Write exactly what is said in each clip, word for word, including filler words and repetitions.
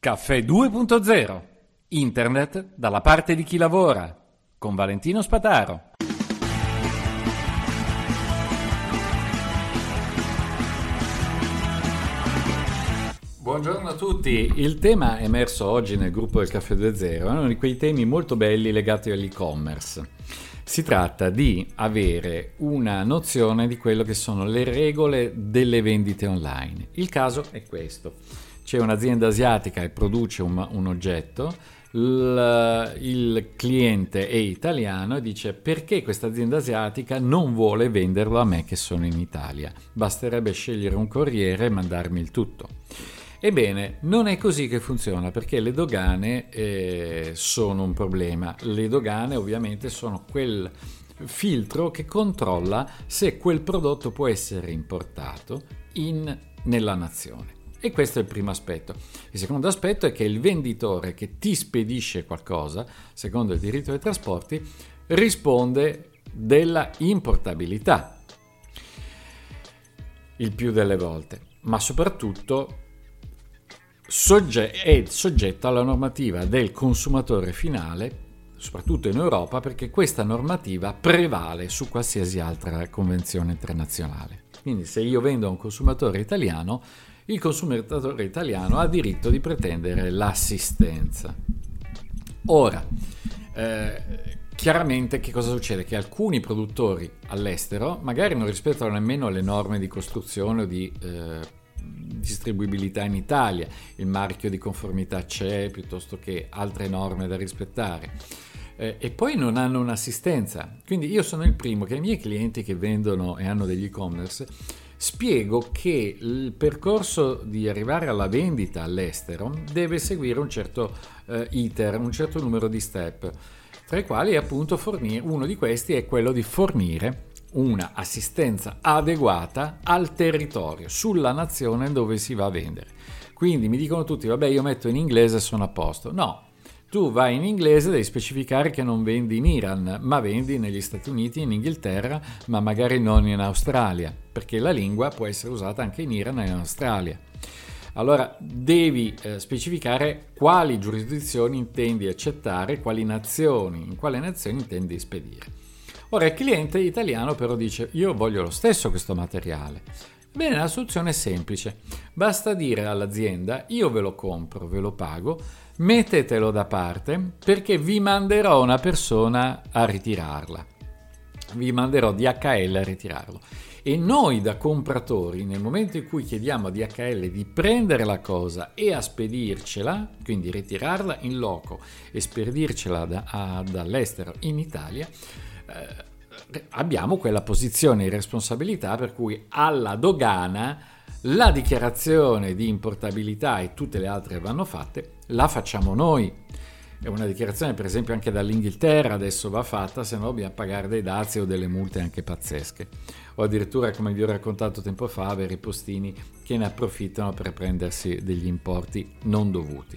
Caffè due punto zero. Internet dalla parte di chi lavora. Con Valentino Spataro. Buongiorno a tutti. Il tema emerso oggi nel gruppo del Caffè due punto zero è uno di quei temi molto belli legati all'e-commerce. Si tratta di avere una nozione di quello che sono le regole delle vendite online. Il caso è questo. C'è un'azienda asiatica che produce un, un oggetto, il, il cliente è italiano e dice: perché questa azienda asiatica non vuole venderlo a me che sono in Italia? Basterebbe scegliere un corriere e mandarmi il tutto. Ebbene, non è così che funziona, perché le dogane eh, sono un problema. Le dogane ovviamente sono quel filtro che controlla se quel prodotto può essere importato in, nella nazione. E questo è il primo aspetto. Il secondo aspetto è che il venditore che ti spedisce qualcosa, secondo il diritto dei trasporti, risponde della importabilità il più delle volte, ma soprattutto sogge- è soggetto alla normativa del consumatore finale, soprattutto in Europa, perché questa normativa prevale su qualsiasi altra convenzione internazionale. Quindi se io vendo a un consumatore italiano, il consumatore italiano ha diritto di pretendere l'assistenza. Ora, eh, chiaramente che cosa succede? Che alcuni produttori all'estero magari non rispettano nemmeno le norme di costruzione o di eh, distribuibilità in Italia, il marchio di conformità c'è, piuttosto che altre norme da rispettare. Eh, e poi non hanno un'assistenza. Quindi io sono il primo che ai miei clienti che vendono e hanno degli e-commerce spiego che il percorso di arrivare alla vendita all'estero deve seguire un certo eh, iter, un certo numero di step, tra i quali appunto fornire, uno di questi è quello di fornire una assistenza adeguata al territorio, sulla nazione dove si va a vendere. Quindi mi dicono tutti: vabbè, io metto in inglese e sono a posto. No. Tu vai in inglese, devi specificare che non vendi in Iran, ma vendi negli Stati Uniti, in Inghilterra, ma magari non in Australia, perché la lingua può essere usata anche in Iran e in Australia. Allora devi eh, specificare quali giurisdizioni intendi accettare, quali nazioni, in quale nazioni intendi spedire. Ora il cliente italiano però dice: io voglio lo stesso questo materiale. Bene, la soluzione è semplice, basta dire all'azienda: io ve lo compro, ve lo pago, mettetelo da parte perché vi manderò una persona a ritirarla, vi manderò D H L a ritirarlo. E noi da compratori, nel momento in cui chiediamo a D H L di prendere la cosa e a spedircela, quindi ritirarla in loco e spedircela da, a, dall'estero in Italia, eh, abbiamo quella posizione di responsabilità per cui alla dogana la dichiarazione di importabilità e tutte le altre vanno fatte, la facciamo noi. È una dichiarazione per esempio anche dall'Inghilterra adesso va fatta, se no dobbiamo pagare dei dazi o delle multe anche pazzesche, o addirittura, come vi ho raccontato tempo fa, avere i postini che ne approfittano per prendersi degli importi non dovuti.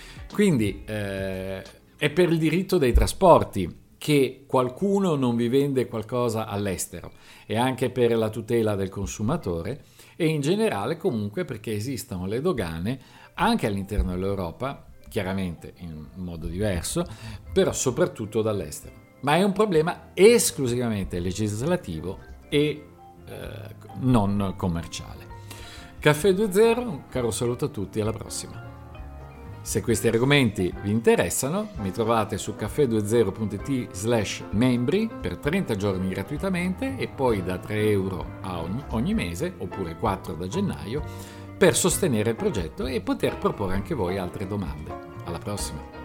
Quindi eh, è per il diritto dei trasporti che qualcuno non vi vende qualcosa all'estero, e anche per la tutela del consumatore e in generale comunque perché esistono le dogane anche all'interno dell'Europa, chiaramente in modo diverso, però soprattutto dall'estero. Ma è un problema esclusivamente legislativo e eh, non commerciale. Caffè due punto zero, un caro saluto a tutti, alla prossima. Se questi argomenti vi interessano, mi trovate su caffè due zero punto it slash membri per trenta giorni gratuitamente e poi da tre euro a ogni, ogni mese, oppure quattro da gennaio, per sostenere il progetto e poter proporre anche voi altre domande. Alla prossima!